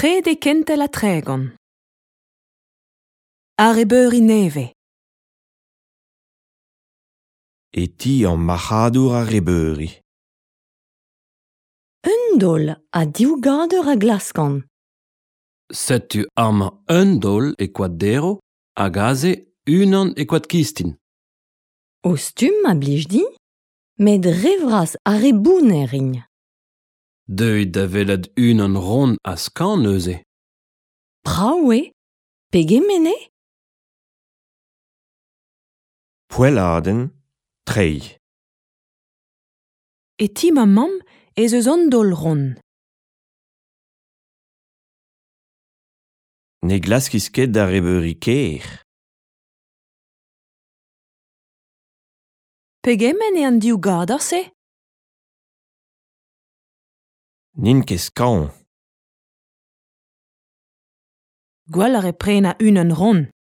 Trede kente la tregon. Are beuri neve. E ti an marc'hadour a rebeuri. Undol a diougadur a glaskan. Setu ama un dol e quaddero a gaze unan e quad kistin. Ostum a blij di, met revras a rebounerin. Deuit da velad unan ron a skan neuze. Praoue, pegemene? Poeladen, trei. E ti ma mam ez eus an dol ron. Ne glaskis ket da rebeuri ker. Pegemen e an diougadar se? Nin ket skañ. Gwell are prena unan ron.